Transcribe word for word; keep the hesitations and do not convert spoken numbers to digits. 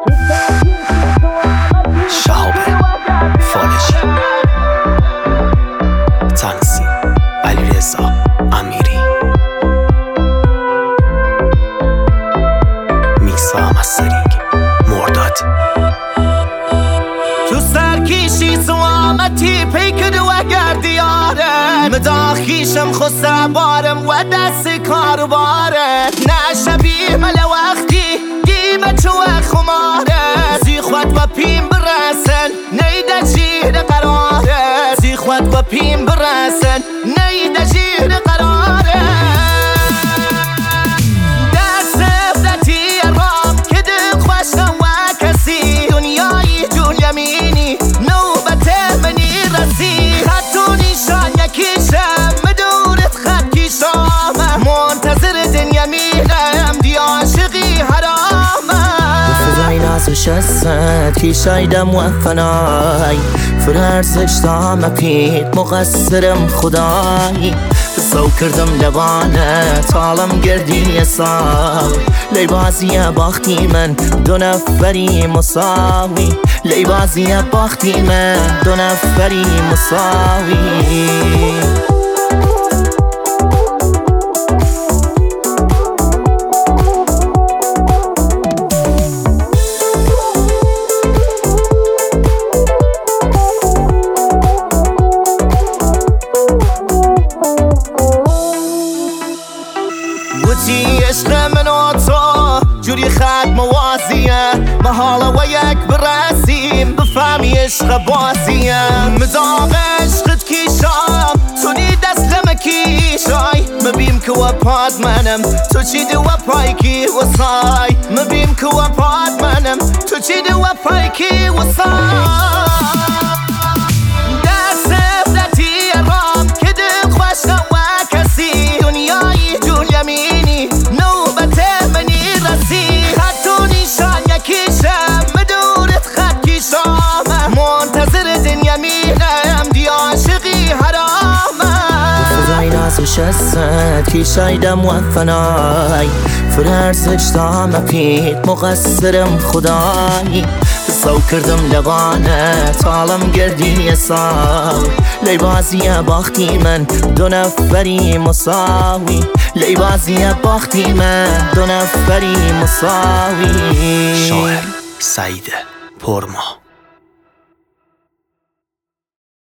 شهاب فالجی، تنظیم علیرضا امیری، میکس و مسترینگ مرداد. تو سرکیشی تو آمدی پیکد و گردیاره مداخیشم خسته بارم و دست کار باره نشبیه مل وقتی قیمت و خماره زی خود و پیم برسن نیده جیر قراره زی خود و پیم برسن نیده جیر قراره در سفرتی رام که دل خوشم و کسی دنیای جون یمینی نوبت منی رسی خط و نیشان یکیشم مدورت خط کیشامه منتظر دن یمینم دی عاشقی حرامه فضای نازش هست کیشایدم و فنای فرارزش دامه پید مقصرم خدای سو کردم لبانت عالم گردی سال لی بازی باختی من دو نفری مساوی لی بازی باختی من دو نفری مساوی وتی عشق من و تو جوری خط موازیه محاله و یک برسیم بفهمی عشق بازیه مداغ عشقت کیشام تو نی دست لمکیشای مبیم که و پاد منم تو چی دو و پایکی و سای مبیم که و پاد منم تو چی دو و پایکی و سای در سفرتی رام که دل خوشم و کسی دنیای جون یمینی نوبت منی رسی خط و نیشان یکیشم مدورت خط کیشامه منتظر دن یمینم دی عاشقی حرامه فضای نازش هست کیشایدم و فنای فرارزش دامه پید مقصرم خدای سو کردم لبانت عالم گردی سال لی بازی باختی من دو نفری مساوی لی بازی باختی من دو نفری مساوی شاعر سعید پرما.